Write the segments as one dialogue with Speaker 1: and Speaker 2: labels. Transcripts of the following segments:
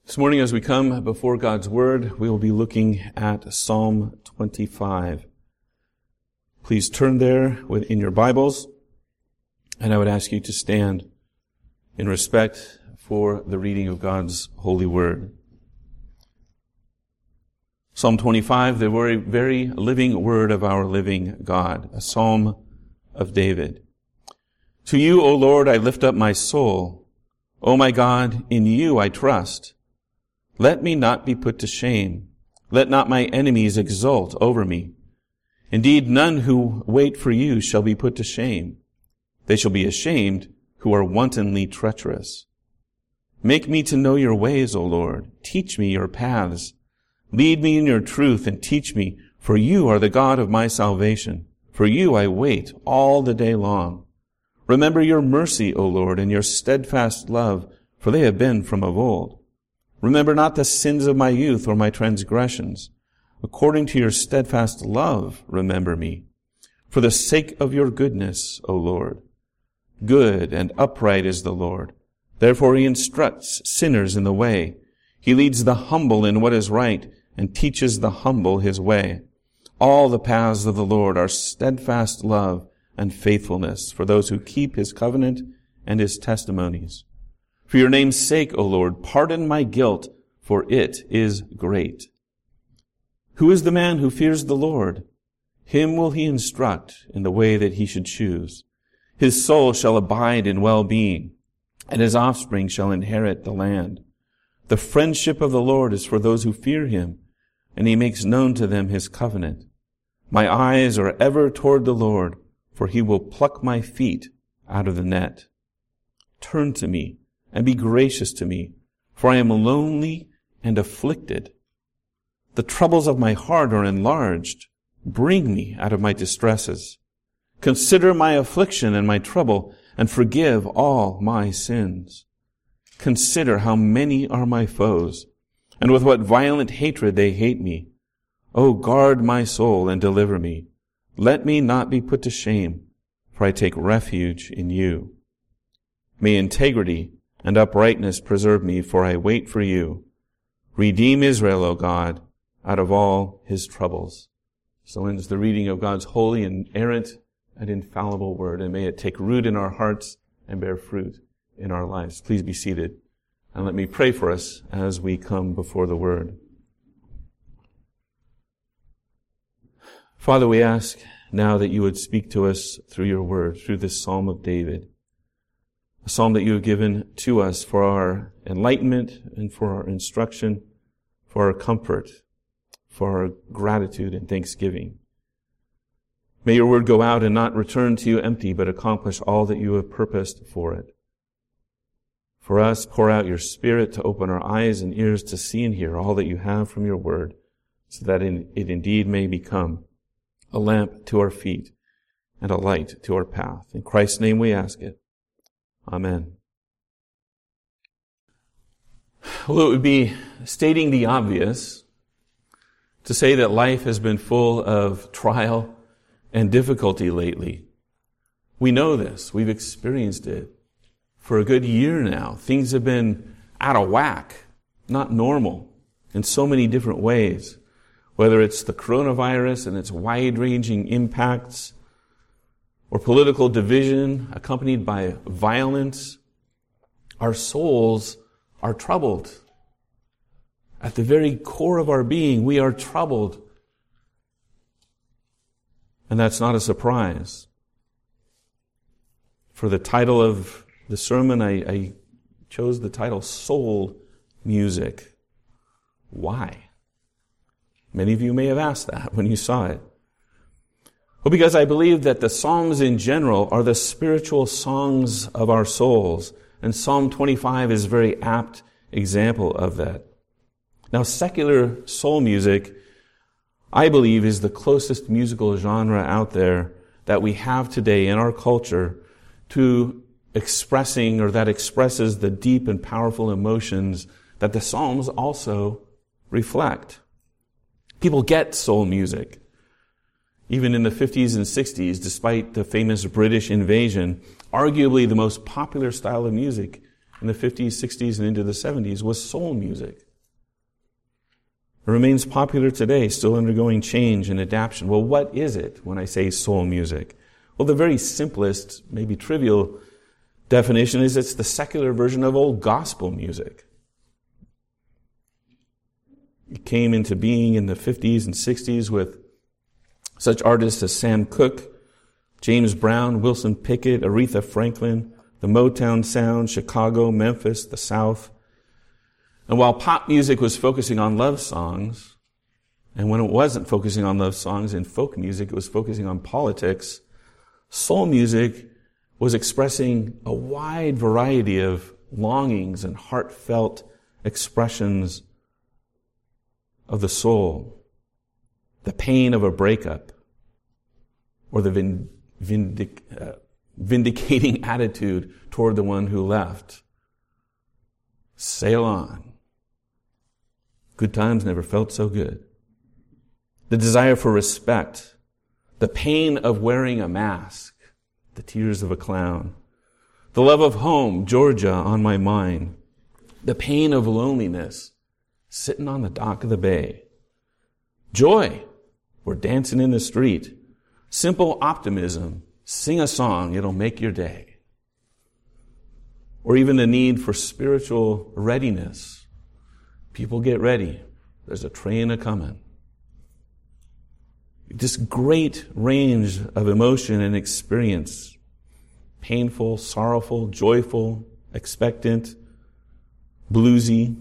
Speaker 1: This morning as we come before God's Word, we will be looking at Psalm 25. Please turn there in your Bibles, and I would ask you to stand in respect for the reading of God's holy Word. Psalm 25, the very living Word of our living God, a Psalm of David. To you, O Lord, I lift up my soul. O my God, in you I trust. Let me not be put to shame. Let not my enemies exult over me. Indeed, none who wait for you shall be put to shame. They shall be ashamed who are wantonly treacherous. Make me to know your ways, O Lord. Teach me your paths. Lead me in your truth and teach me, for you are the God of my salvation. For you I wait all the day long. Remember your mercy, O Lord, and your steadfast love, for they have been from of old. Remember not the sins of my youth or my transgressions. According to your steadfast love, remember me. For the sake of your goodness, O Lord. Good and upright is the Lord. Therefore he instructs sinners in the way. He leads the humble in what is right and teaches the humble his way. All the paths of the Lord are steadfast love and faithfulness for those who keep his covenant and his testimonies. For your name's sake, O Lord, pardon my guilt, for it is great. Who is the man who fears the Lord? Him will he instruct in the way that he should choose. His soul shall abide in well-being, and his offspring shall inherit the land. The friendship of the Lord is for those who fear him, and he makes known to them his covenant. My eyes are ever toward the Lord, for he will pluck my feet out of the net. Turn to me and be gracious to me, for I am lonely and afflicted. The troubles of my heart are enlarged. Bring me out of my distresses. Consider my affliction and my trouble, and forgive all my sins. Consider how many are my foes, and with what violent hatred they hate me. O guard my soul and deliver me. Let me not be put to shame, for I take refuge in you. May integrity and uprightness preserve me, for I wait for you. Redeem Israel, O God, out of all his troubles. So ends the reading of God's holy, inerrant, and infallible word, and may it take root in our hearts and bear fruit in our lives. Please be seated, and let me pray for us as we come before the word. Father, we ask now that you would speak to us through your word, through this Psalm of David. A psalm that you have given to us for our enlightenment and for our instruction, for our comfort, for our gratitude and thanksgiving. May your word go out and not return to you empty, but accomplish all that you have purposed for it. For us, pour out your Spirit to open our eyes and ears to see and hear all that you have from your word, so that it indeed may become a lamp to our feet and a light to our path. In Christ's name we ask it. Amen. Well, it would be stating the obvious to say that life has been full of trial and difficulty lately. We know this. We've experienced it for a good year now. Things have been out of whack, not normal, in so many different ways. Whether it's the coronavirus and its wide-ranging impacts, or political division accompanied by violence, our souls are troubled. At the very core of our being, we are troubled. And that's not a surprise. For the title of the sermon, I chose the title, Soul Music. Why? Many of you may have asked that when you saw it. Well, because I believe that the Psalms in general are the spiritual songs of our souls. And Psalm 25 is a very apt example of that. Now, secular soul music, I believe, is the closest musical genre out there that we have today in our culture to expressing, or that expresses, the deep and powerful emotions that the Psalms also reflect. People get soul music. Even in the 50s and 60s, despite the famous British invasion, arguably the most popular style of music in the 50s, 60s, and into the 70s was soul music. It remains popular today, still undergoing change and adaptation. Well, what is it when I say soul music? Well, the very simplest, maybe trivial definition is it's the secular version of old gospel music. It came into being in the 50s and 60s with such artists as Sam Cooke, James Brown, Wilson Pickett, Aretha Franklin, the Motown sound, Chicago, Memphis, the South. And while pop music was focusing on love songs, and when it wasn't focusing on love songs in folk music, it was focusing on politics, soul music was expressing a wide variety of longings and heartfelt expressions of the soul, the pain of a breakup, or the vindicating attitude toward the one who left. Sail on. Good times never felt so good. The desire for respect, the pain of wearing a mask, the tears of a clown, the love of home, Georgia on my mind, the pain of loneliness, sitting on the dock of the bay. Joy, we're dancing in the street. Simple optimism, sing a song, it'll make your day. Or even the need for spiritual readiness. People get ready. There's a train a-coming. This great range of emotion and experience. Painful, sorrowful, joyful, expectant, bluesy.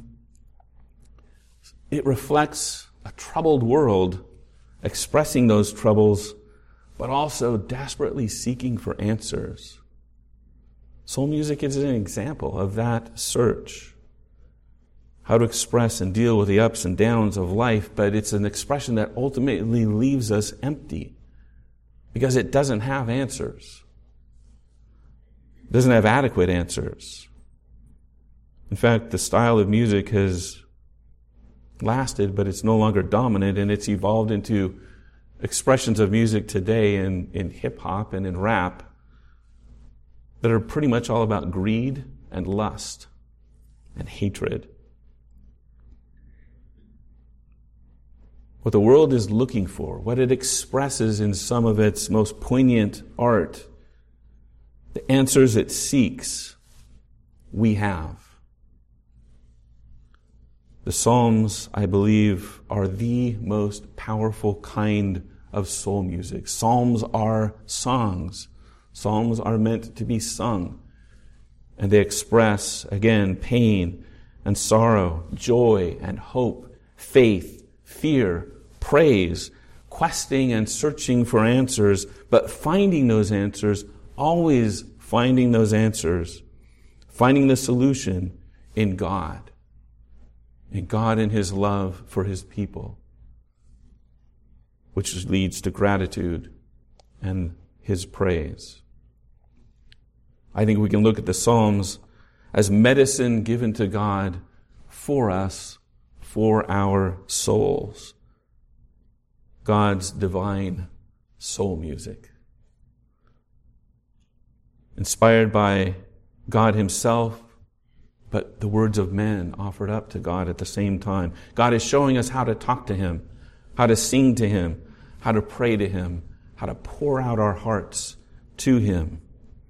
Speaker 1: It reflects a troubled world expressing those troubles, but also desperately seeking for answers. Soul music is an example of that search. How to express and deal with the ups and downs of life, but it's an expression that ultimately leaves us empty because it doesn't have answers. It doesn't have adequate answers. In fact, the style of music has lasted, but it's no longer dominant, and it's evolved into expressions of music today in hip-hop and in rap that are pretty much all about greed and lust and hatred. What the world is looking for, what it expresses in some of its most poignant art, the answers it seeks, we have. The Psalms, I believe, are the most powerful kind of soul music. Psalms are songs. Psalms are meant to be sung. And they express, again, pain and sorrow, joy and hope, faith, fear, praise, questing and searching for answers, but finding those answers, always finding those answers, finding the solution in God. In God and His love for His people, which leads to gratitude and His praise. I think we can look at the Psalms as medicine given to God for us, for our souls. God's divine soul music. Inspired by God Himself, but the words of men offered up to God at the same time. God is showing us how to talk to Him, how to sing to Him, how to pray to Him, how to pour out our hearts to Him.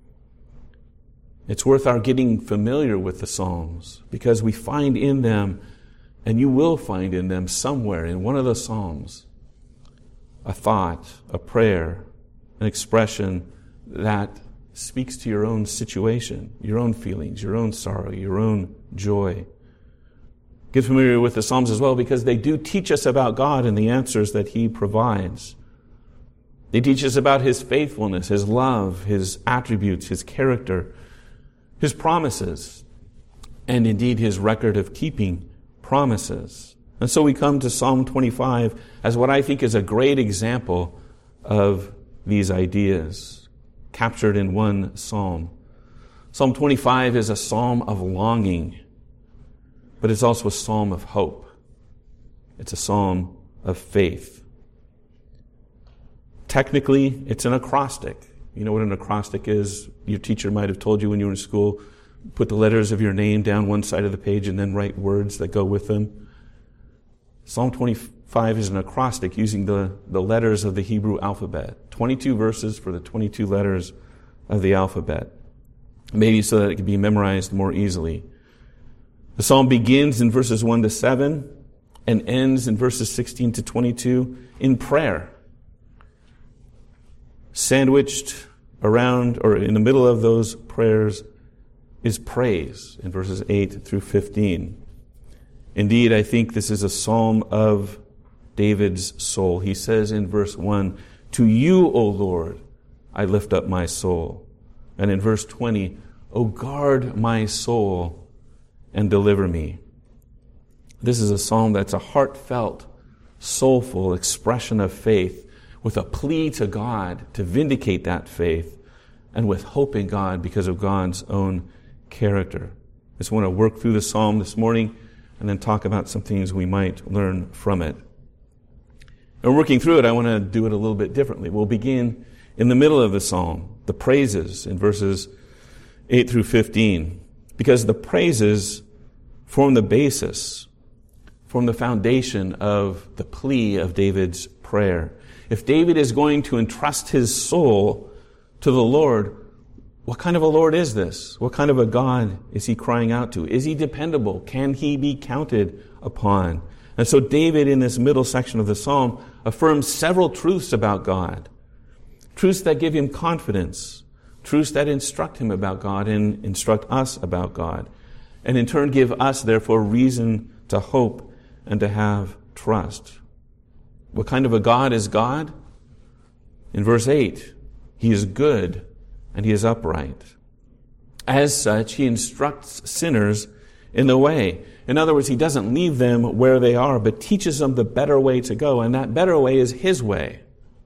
Speaker 1: It's worth our getting familiar with the Psalms because we find in them, and you will find in them somewhere in one of the Psalms, a thought, a prayer, an expression that speaks to your own situation, your own feelings, your own sorrow, your own joy. Get familiar with the Psalms as well because they do teach us about God and the answers that He provides. They teach us about His faithfulness, His love, His attributes, His character, His promises, and indeed His record of keeping promises. And so we come to Psalm 25 as what I think is a great example of these ideas captured in one psalm. Psalm 25 is a psalm of longing, but it's also a psalm of hope. It's a psalm of faith. Technically, it's an acrostic. You know what an acrostic is? Your teacher might have told you when you were in school. put the letters of your name down one side of the page and then write words that go with them. Psalm 25 is an acrostic using the letters of the Hebrew alphabet. 22 verses for the 22 letters of the alphabet. Maybe so that it can be memorized more easily. The psalm begins in verses 1 to 7 and ends in verses 16 to 22 in prayer. Sandwiched around or in the middle of those prayers is praise in verses 8 through 15. Indeed, I think this is a psalm of David's soul. He says in verse 1, "To you, O Lord, I lift up my soul." And in verse 20, "O guard my soul and deliver me." This is a psalm that's a heartfelt, soulful expression of faith with a plea to God to vindicate that faith and with hope in God because of God's own character. I just want to work through the psalm this morning and then talk about some things we might learn from it. And working through it, I want to do it a little bit differently. We'll begin in the middle of the psalm, the praises in verses 8 through 15, because the praises form the basis, form the foundation of the plea of David's prayer. If David is going to entrust his soul to the Lord, what kind of a Lord is this? What kind of a God is he crying out to? Is he dependable? Can he be counted upon? And so David, in this middle section of the psalm, affirms several truths about God. Truths that give him confidence. Truths that instruct him about God and instruct us about God. And in turn give us, therefore, reason to hope and to have trust. What kind of a God is God? In verse 8, he is good and he is upright. As such, he instructs sinners in the way. In other words, he doesn't leave them where they are, but teaches them the better way to go. And that better way is his way.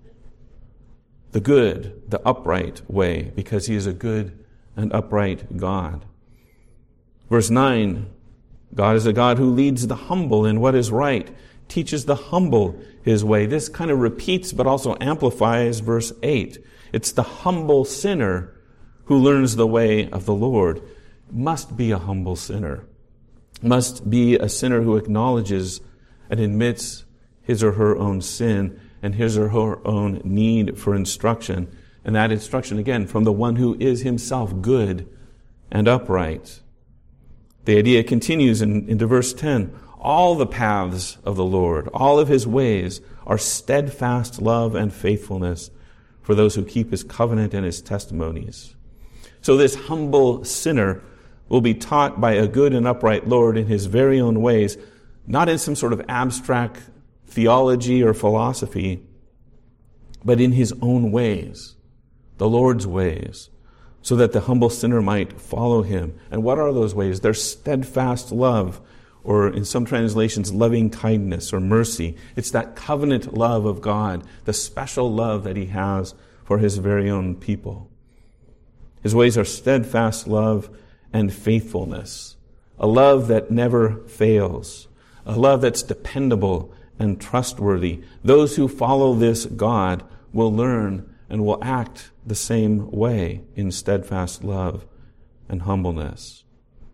Speaker 1: The good, the upright way, because he is a good and upright God. Verse 9, God is a God who leads the humble in what is right, teaches the humble his way. This kind of repeats but also amplifies verse 8. It's the humble sinner who learns the way of the Lord. Must be a humble sinner. Must be a sinner who acknowledges and admits his or her own sin and his or her own need for instruction. And that instruction, again, from the one who is himself good and upright. The idea continues into verse 10. All the paths of the Lord, all of his ways, are steadfast love and faithfulness for those who keep his covenant and his testimonies. So this humble sinner will be taught by a good and upright Lord in his very own ways, not in some sort of abstract theology or philosophy, but in his own ways, the Lord's ways, so that the humble sinner might follow him. And what are those ways? They're steadfast love, or in some translations, loving kindness or mercy. It's that covenant love of God, the special love that he has for his very own people. His ways are steadfast love and faithfulness, a love that never fails, a love that's dependable and trustworthy. Those who follow this God will learn and will act the same way in steadfast love and humbleness.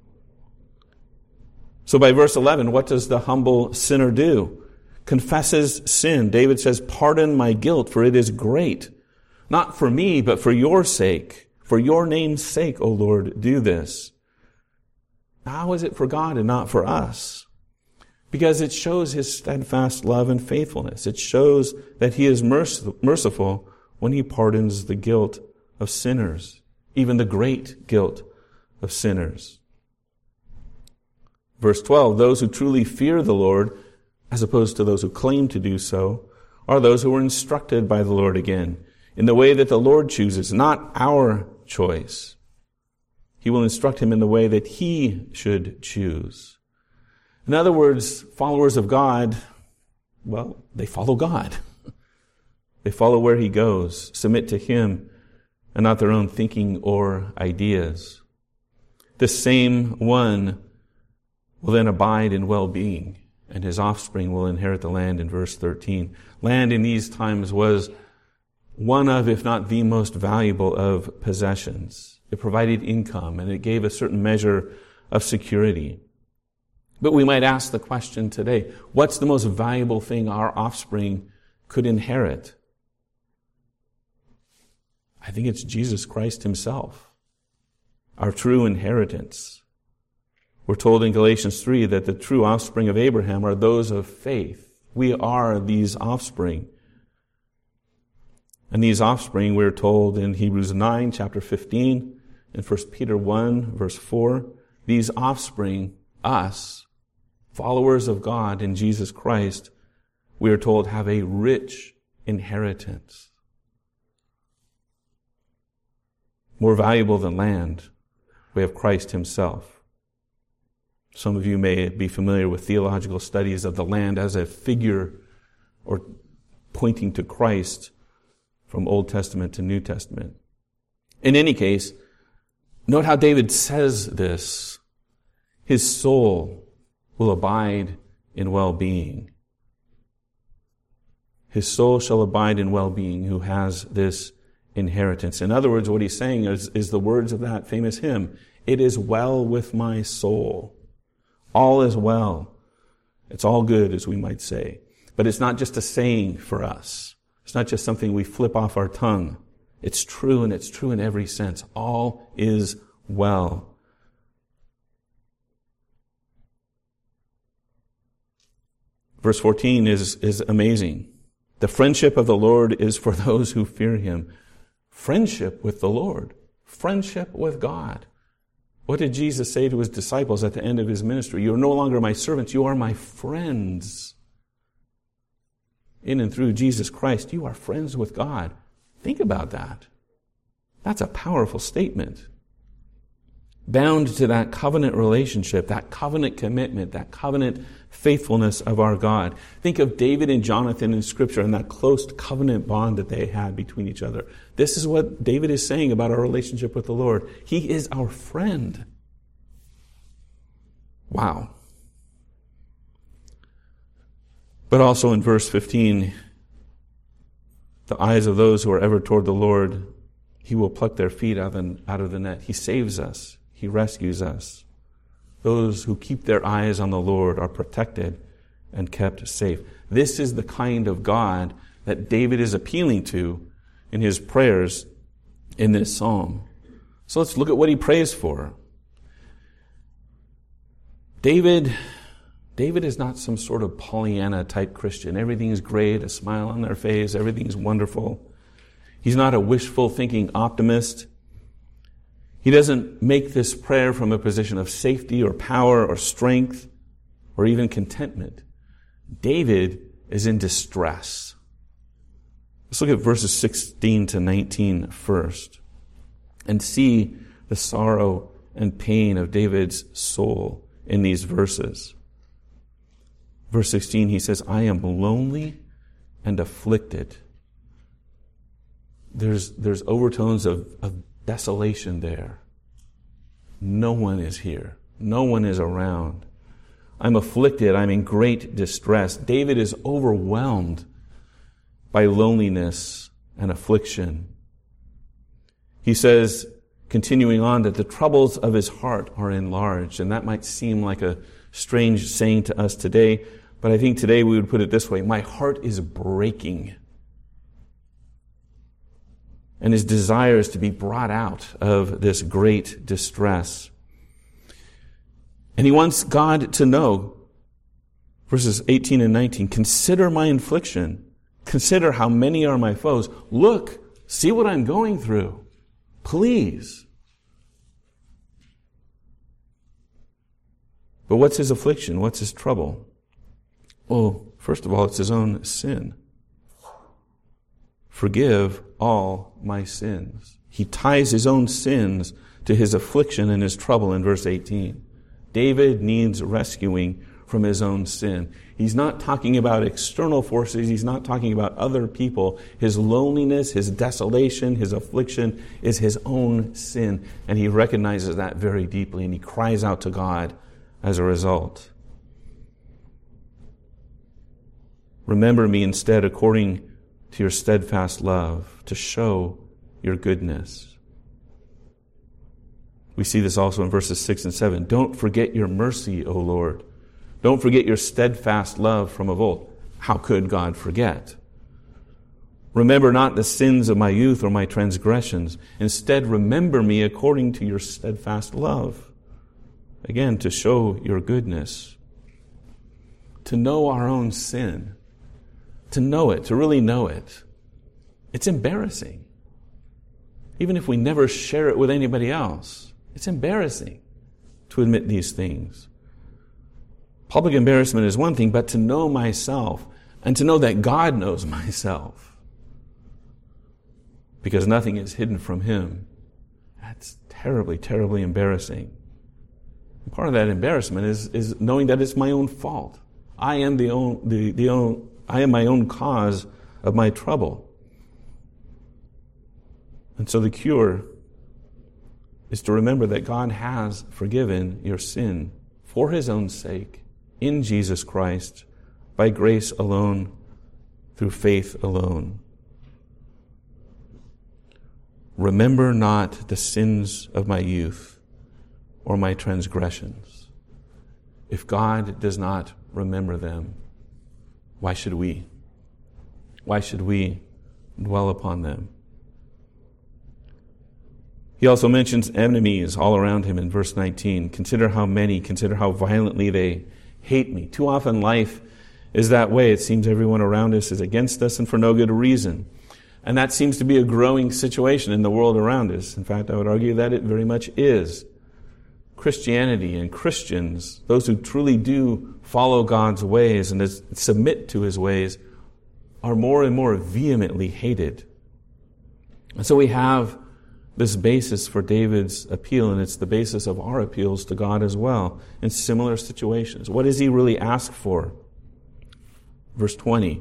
Speaker 1: So by verse 11, what does the humble sinner do? Confesses sin. David says, "Pardon my guilt, for it is great. Not for me, but for your sake. For your name's sake, O Lord, do this." How is it for God and not for us? Because it shows his steadfast love and faithfulness. It shows that he is merciful when he pardons the guilt of sinners, even the great guilt of sinners. Verse 12, those who truly fear the Lord, as opposed to those who claim to do so, are those who are instructed by the Lord again, in the way that the Lord chooses, not our choice. He will instruct him in the way that he should choose. In other words, followers of God, well, they follow God. They follow where he goes, submit to him, and not their own thinking or ideas. This same one will then abide in well-being, and his offspring will inherit the land in verse 13. Land in these times was one of, if not the most valuable of possessions. It provided income, and it gave a certain measure of security. But we might ask the question today, what's the most valuable thing our offspring could inherit? I think it's Jesus Christ himself, our true inheritance. We're told in Galatians 3 that the true offspring of Abraham are those of faith. We are these offspring. And these offspring, we're told in Hebrews 9, chapter 15, and 1 Peter 1, verse 4, these offspring, us, followers of God in Jesus Christ, we are told have a rich inheritance. More valuable than land, we have Christ himself. Some of you may be familiar with theological studies of the land as a figure or pointing to Christ from Old Testament to New Testament. In any case, note how David says this. His soul will abide in well-being. His soul shall abide in well-being who has this inheritance. In other words, what he's saying is the words of that famous hymn, "It is well with my soul." All is well. It's all good, as we might say. But it's not just a saying for us. It's not just something we flip off our tongue. It's true, and it's true in every sense. All is well. Verse 14 is amazing. The friendship of the Lord is for those who fear him. Friendship with the Lord. Friendship with God. What did Jesus say to his disciples at the end of his ministry? You are no longer my servants, you are my friends. In and through Jesus Christ, you are friends with God. Think about that. That's a powerful statement. Bound to that covenant relationship, that covenant commitment, that covenant faithfulness of our God. Think of David and Jonathan in Scripture and that close covenant bond that they had between each other. This is what David is saying about our relationship with the Lord. He is our friend. Wow. But also in verse 15, the eyes of those who are ever toward the Lord, he will pluck their feet out of the net. He saves us. He rescues us. Those who keep their eyes on the Lord are protected and kept safe. This is the kind of God that David is appealing to in his prayers in this psalm. So let's look at what he prays for. David is not some sort of Pollyanna type Christian. Everything's great, a smile on their face, everything's wonderful. He's not a wishful thinking optimist. He doesn't make this prayer from a position of safety or power or strength or even contentment. David is in distress. Let's look at verses 16 to 19 first and see the sorrow and pain of David's soul in these verses. Verse 16, he says, I am lonely and afflicted. There's overtones of desolation there. No one is here. No one is around. I'm afflicted. I'm in great distress. David is overwhelmed by loneliness and affliction. He says, continuing on, that the troubles of his heart are enlarged. And that might seem like a strange saying to us today, but I think today we would put it this way: my heart is breaking. And his desire is to be brought out of this great distress. And he wants God to know, verses 18 and 19, consider my affliction. Consider how many are my foes. Look, see what I'm going through. Please. But what's his affliction? What's his trouble? Well, first of all, it's his own sin. Forgive all my sins. He ties his own sins to his affliction and his trouble in verse 18. David needs rescuing from his own sin. He's not talking about external forces. He's not talking about other people. His loneliness, his desolation, his affliction is his own sin. And he recognizes that very deeply, and he cries out to God as a result. Remember me instead according to your steadfast love, to show your goodness. We see this also in verses 6 and 7. Don't forget your mercy, O Lord. Don't forget your steadfast love from of old. How could God forget? Remember not the sins of my youth or my transgressions. Instead, remember me according to your steadfast love. Again, to show your goodness. To know our own sin. To know it, to really know it. It's embarrassing. Even if we never share it with anybody else, it's embarrassing to admit these things. Public embarrassment is one thing, but to know myself and to know that God knows myself, because nothing is hidden from Him, that's terribly, terribly embarrassing. And part of that embarrassment is knowing that it's my own fault. I am my own cause of my trouble. And so the cure is to remember that God has forgiven your sin for His own sake in Jesus Christ, by grace alone, through faith alone. Remember not the sins of my youth or my transgressions. If God does not remember them, why should we? Why should we dwell upon them? He also mentions enemies all around him in verse 19. Consider how violently they hate me. Too often life is that way. It seems everyone around us is against us and for no good reason. And that seems to be a growing situation in the world around us. In fact, I would argue that it very much is. Christianity and Christians, those who truly do follow God's ways and submit to His ways, are more and more vehemently hated. And so we have this basis for David's appeal, and it's the basis of our appeals to God as well in similar situations. What does he really ask for? Verse 20.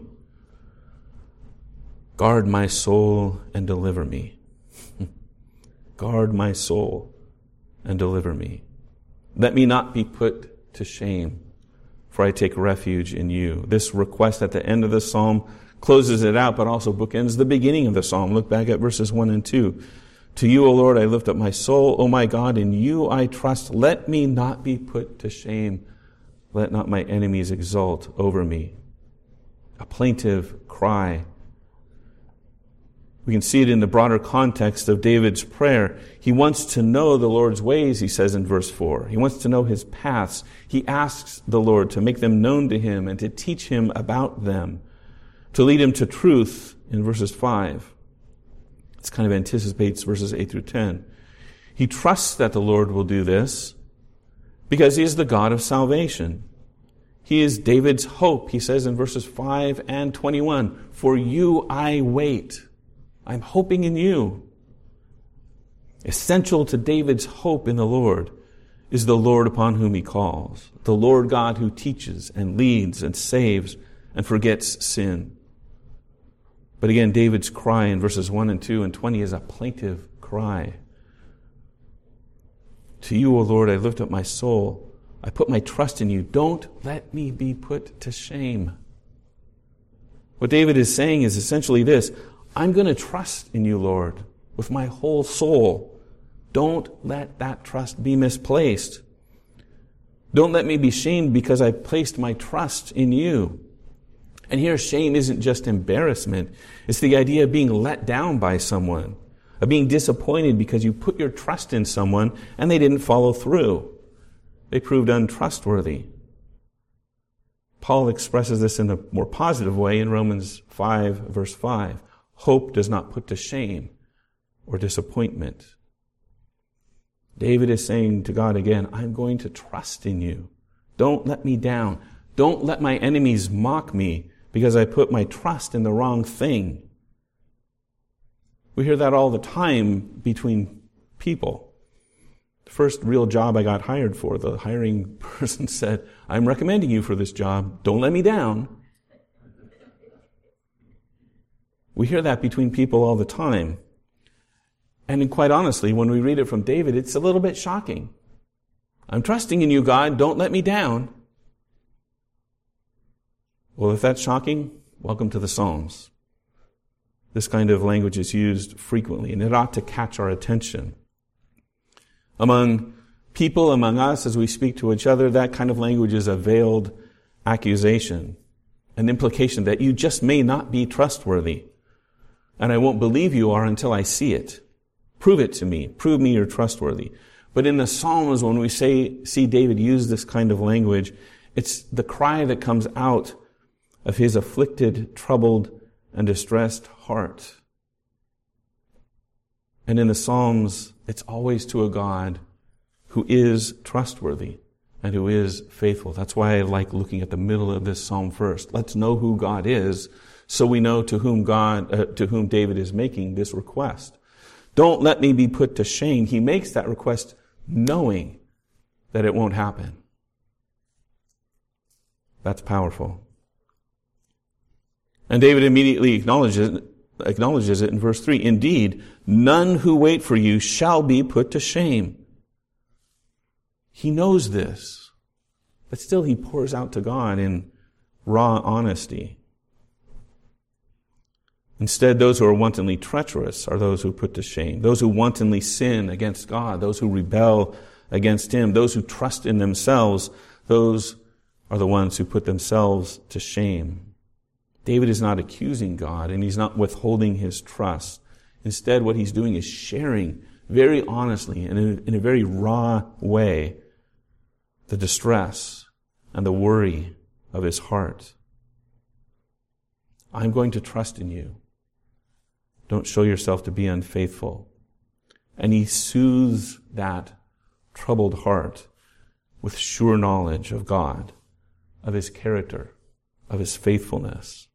Speaker 1: Guard my soul and deliver me. Guard my soul and deliver me. Let me not be put to shame, for I take refuge in you. This request at the end of the psalm closes it out, but also bookends the beginning of the psalm. Look back at verses 1 and 2. To you, O Lord, I lift up my soul. O my God, in you I trust. Let me not be put to shame. Let not my enemies exult over me. A plaintive cry. We can see it in the broader context of David's prayer. He wants to know the Lord's ways, he says in verse 4. He wants to know His paths. He asks the Lord to make them known to him and to teach him about them, to lead him to truth in verses 5. This kind of anticipates verses 8 through 10. He trusts that the Lord will do this because He is the God of salvation. He is David's hope. He says in verses 5 and 21, for you I wait. I'm hoping in you. Essential to David's hope in the Lord is the Lord upon whom he calls, the Lord God who teaches and leads and saves and forgets sin. But again, David's cry in verses 1 and 2 and 20 is a plaintive cry. To you, O Lord, I lift up my soul. I put my trust in you. Don't let me be put to shame. What David is saying is essentially this: I'm going to trust in you, Lord, with my whole soul. Don't let that trust be misplaced. Don't let me be shamed because I placed my trust in you. And here, shame isn't just embarrassment. It's the idea of being let down by someone, of being disappointed because you put your trust in someone and they didn't follow through. They proved untrustworthy. Paul expresses this in a more positive way in Romans 5, verse 5. Hope does not put to shame or disappointment. David is saying to God again, I'm going to trust in you. Don't let me down. Don't let my enemies mock me because I put my trust in the wrong thing. We hear that all the time between people. The first real job I got hired for, the hiring person said, I'm recommending you for this job. Don't let me down. We hear that between people all the time. And quite honestly, when we read it from David, it's a little bit shocking. I'm trusting in you, God. Don't let me down. Well, if that's shocking, welcome to the Psalms. This kind of language is used frequently, and it ought to catch our attention. Among people, among us, as we speak to each other, that kind of language is a veiled accusation, an implication that you just may not be trustworthy. And I won't believe you are until I see it. Prove it to me. Prove me you're trustworthy. But in the Psalms, when we see David use this kind of language, it's the cry that comes out of his afflicted, troubled, and distressed heart. And in the Psalms, it's always to a God who is trustworthy and who is faithful. That's why I like looking at the middle of this psalm first. Let's know who God is, so we know to whom David is making this request. Don't let me be put to shame. He makes that request knowing that it won't happen. That's powerful. And David immediately acknowledges it in verse 3. Indeed, none who wait for you shall be put to shame. He knows this, but still he pours out to God in raw honesty. Instead, those who are wantonly treacherous are those who put to shame. Those who wantonly sin against God, those who rebel against Him, those who trust in themselves, those are the ones who put themselves to shame. David is not accusing God, and he's not withholding his trust. Instead, what he's doing is sharing very honestly and in a very raw way the distress and the worry of his heart. I'm going to trust in you. Don't show yourself to be unfaithful. And he soothes that troubled heart with sure knowledge of God, of His character, of His faithfulness.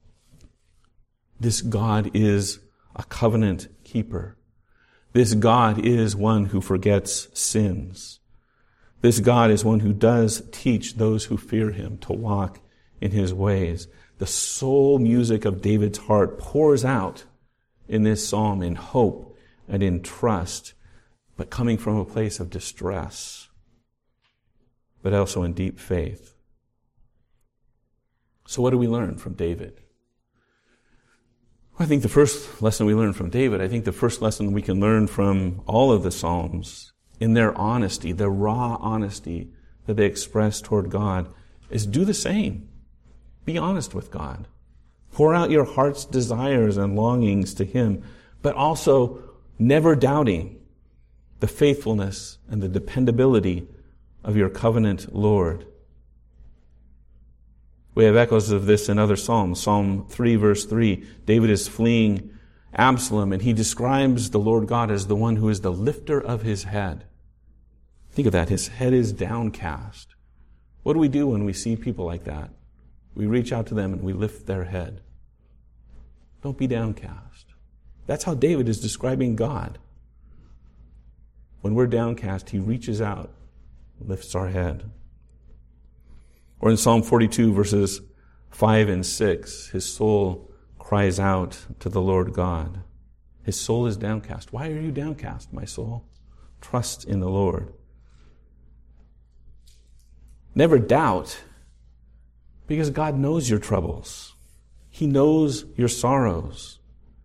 Speaker 1: This God is a covenant keeper. This God is one who forgets sins. This God is one who does teach those who fear Him to walk in His ways. The soul music of David's heart pours out in this psalm in hope and in trust, but coming from a place of distress, but also in deep faith. So what do we learn from David? I think the first lesson we learn from David, I think the first lesson we can learn from all of the Psalms in their honesty, their raw honesty that they express toward God, is do the same. Be honest with God. Pour out your heart's desires and longings to Him, but also never doubting the faithfulness and the dependability of your covenant Lord. We have echoes of this in other Psalms. Psalm 3, verse 3, David is fleeing Absalom, and he describes the Lord God as the one who is the lifter of his head. Think of that. His head is downcast. What do we do when we see people like that? We reach out to them and we lift their head. Don't be downcast. That's how David is describing God. When we're downcast, He reaches out, lifts our head. Or in Psalm 42, verses 5 and 6, his soul cries out to the Lord God. His soul is downcast. Why are you downcast, my soul? Trust in the Lord. Never doubt, because God knows your troubles. He knows your sorrows.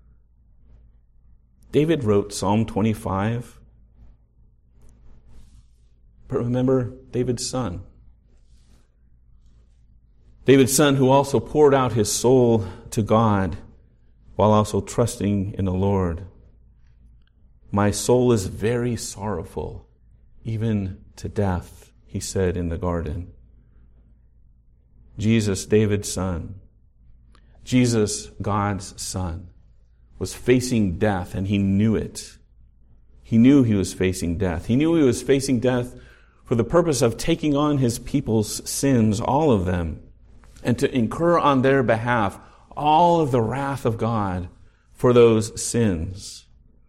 Speaker 1: David wrote Psalm 25. But remember David's son. David's son who also poured out his soul to God while also trusting in the Lord. My soul is very sorrowful, even to death, he said in the garden. Jesus, David's son, Jesus, God's son, was facing death, and he knew it. He knew he was facing death. He knew he was facing death for the purpose of taking on his people's sins, all of them, and to incur on their behalf all of the wrath of God for those sins.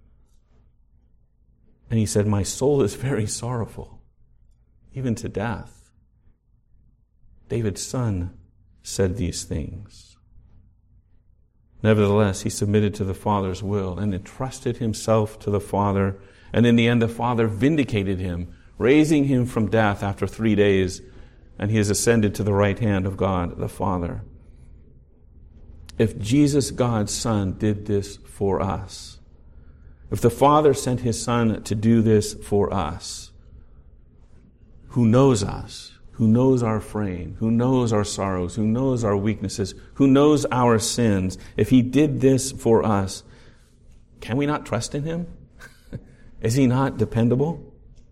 Speaker 1: And he said, my soul is very sorrowful, even to death. David's son said these things. Nevertheless, he submitted to the Father's will and entrusted himself to the Father. And in the end, the Father vindicated him, raising him from death after 3 days, and he has ascended to the right hand of God the Father. If Jesus, God's Son, did this for us, If the Father sent His Son to do this for us, who knows us, who knows our frame, who knows our sorrows, who knows our weaknesses, who knows our sins, if He did this for us, can we not trust in Him? Is He not dependable?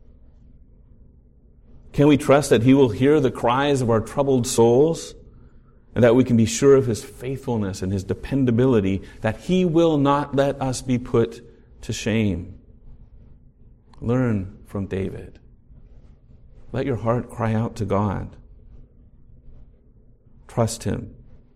Speaker 1: Can we trust that He will hear the cries of our troubled souls, and that we can be sure of His faithfulness and His dependability, that He will not let us be put to shame? Learn from David. Let your heart cry out to God. Trust Him.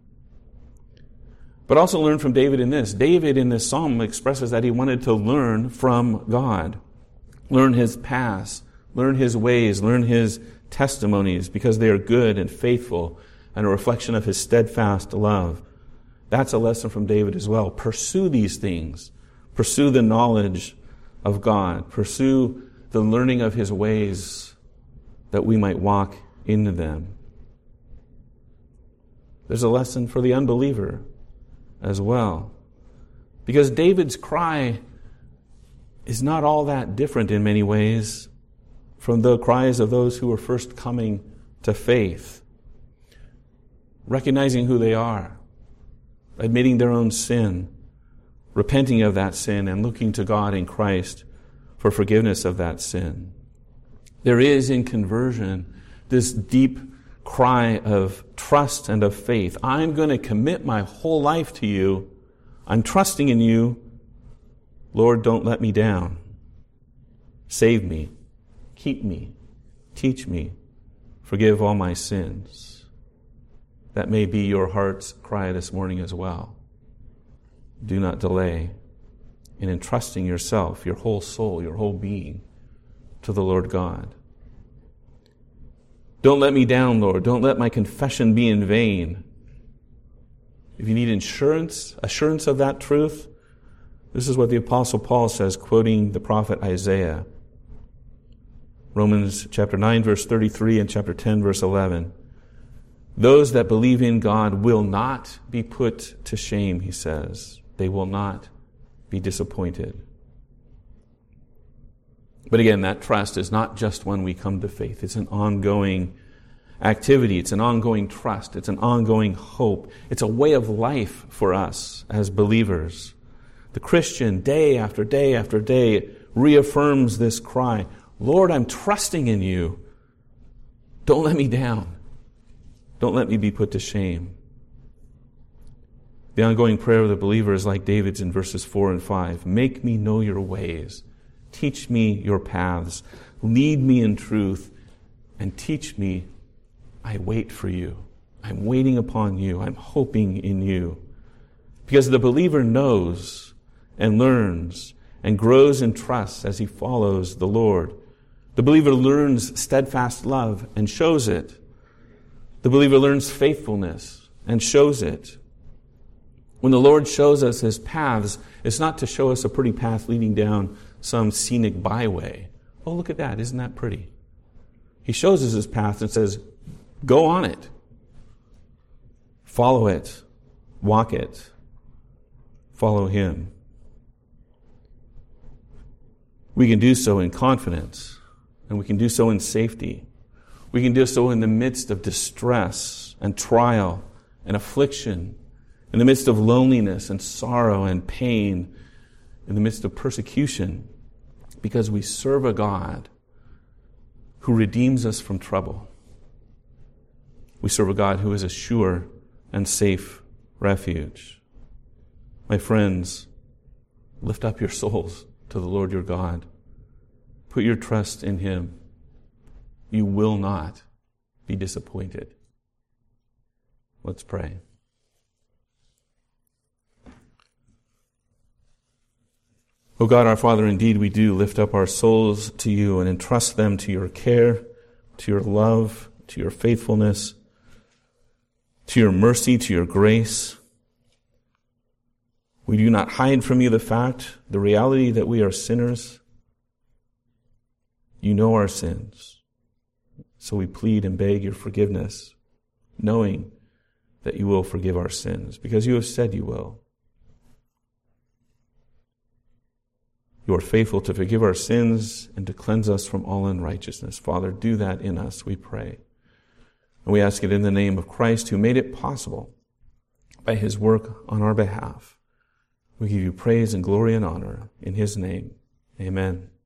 Speaker 1: But also learn from David in this. David in this psalm expresses that he wanted to learn from God. Learn His paths, learn His ways, learn His testimonies, because they are good and faithful and a reflection of His steadfast love. That's a lesson from David as well. Pursue these things. Pursue the knowledge of God. Pursue the learning of His ways, that we might walk into them. There's a lesson for the unbeliever as well. Because David's cry is not all that different in many ways from the cries of those who were first coming to faith. Recognizing who they are, admitting their own sin, repenting of that sin, and looking to God in Christ for forgiveness of that sin. There is in conversion this deep cry of trust and of faith. I'm going to commit my whole life to You. I'm trusting in You. Lord, don't let me down. Save me. Keep me. Teach me. Forgive all my sins. That may be your heart's cry this morning as well. Do not delay in entrusting yourself, your whole soul, your whole being, to the Lord God. Don't let me down, Lord. Don't let my confession be in vain. If you need assurance of that truth, this is what the Apostle Paul says, quoting the prophet Isaiah. Romans chapter 9, verse 33 and chapter 10, verse 11. Those that believe in God will not be put to shame, he says. They will not be disappointed. But again, that trust is not just when we come to faith. It's an ongoing activity. It's an ongoing trust. It's an ongoing hope. It's a way of life for us as believers. The Christian, day after day after day, reaffirms this cry, Lord, I'm trusting in You. Don't let me down. Don't let me be put to shame. The ongoing prayer of the believer is like David's in verses 4 and 5. Make me know Your ways. Teach me Your paths. Lead me in truth and teach me. I wait for You. I'm waiting upon You. I'm hoping in You. Because the believer knows and learns and grows in trust as he follows the Lord. The believer learns steadfast love and shows it. The believer learns faithfulness and shows it. When the Lord shows us His paths, it's not to show us a pretty path leading down some scenic byway. Oh, look at that. Isn't that pretty? He shows us His path and says, go on it. Follow it. Walk it. Follow Him. We can do so in confidence, and we can do so in safety. We can do so in the midst of distress and trial and affliction, in the midst of loneliness and sorrow and pain, in the midst of persecution, because we serve a God who redeems us from trouble. We serve a God who is a sure and safe refuge. My friends, lift up your souls to the Lord your God. Put your trust in Him. You will not be disappointed. Let's pray. O God, our Father, indeed we do lift up our souls to You and entrust them to Your care, to Your love, to Your faithfulness, to Your mercy, to Your grace. We do not hide from You the fact, the reality that we are sinners. You know our sins. So we plead and beg Your forgiveness, knowing that You will forgive our sins, because You have said You will. You are faithful to forgive our sins and to cleanse us from all unrighteousness. Father, do that in us, we pray. And we ask it in the name of Christ, who made it possible by his work on our behalf. We give you praise and glory and honor in his name. Amen.